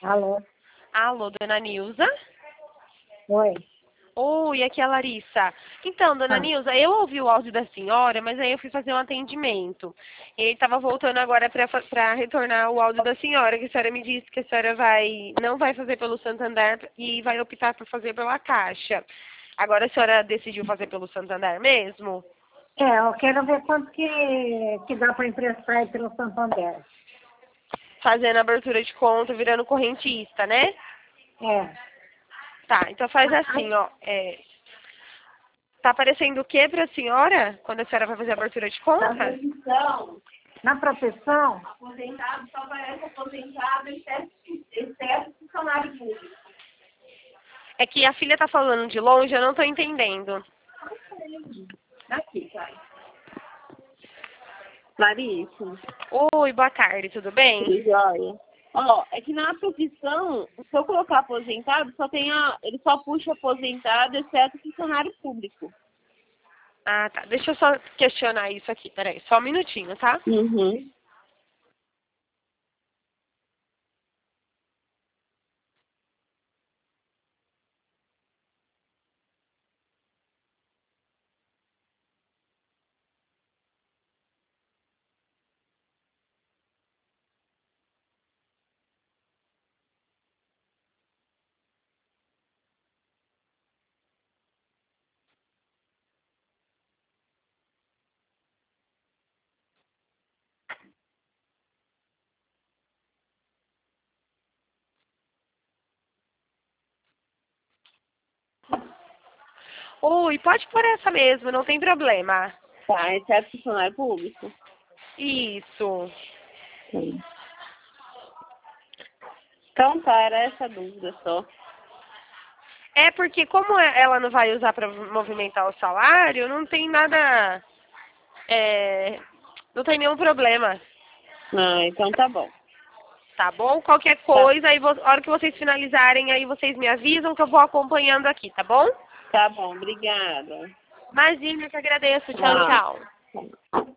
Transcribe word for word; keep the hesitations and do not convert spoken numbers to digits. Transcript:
Alô? Alô, dona Nilza? Oi. Oi, aqui é a Larissa. Então, dona Ah, Nilza, eu ouvi o áudio da senhora, mas aí eu fui fazer um atendimento. Ele estava voltando agora para retornar o áudio da senhora, que a senhora me disse que a senhora vai, não vai fazer pelo Santander e vai optar por fazer pela Caixa. Agora a senhora decidiu fazer pelo Santander mesmo? é, eu quero ver quanto que, que dá para emprestar aí pelo Santander. Fazendo abertura de conta, virando correntista, né? É. Tá, então faz Ah, assim, ó. É, tá aparecendo o que para a senhora quando a senhora vai fazer a abertura de Na conta? proteção. Na proteção? Aposentado só aparece aposentado, exceto, exceto funcionário público. É que a filha tá falando de longe, eu não tô entendendo. Aqui, vai. Larissa, Oi, boa tarde, tudo bem? tudo jóia? Ó, é que na profissão, se eu colocar aposentado, só tem a, ele só puxa aposentado, exceto funcionário público. Ah, tá. Deixa eu só questionar isso aqui, peraí, só um minutinho, tá? Uhum. Oi, pode pôr essa mesmo, não tem problema. Tá, exceto funcionário público. Isso. Sim. Então tá, era essa dúvida só. É porque como é- ela não vai usar para movimentar o salário, não tem nada, é, não tem nenhum problema, Ah, então tá bom. tá bom? Qualquer Tá, coisa, aí vo- a hora que vocês finalizarem, aí vocês me avisam que eu vou acompanhando aqui, tá bom? tá bom, obrigada. Imagina, eu que agradeço. Tchau, Tchau. tchau.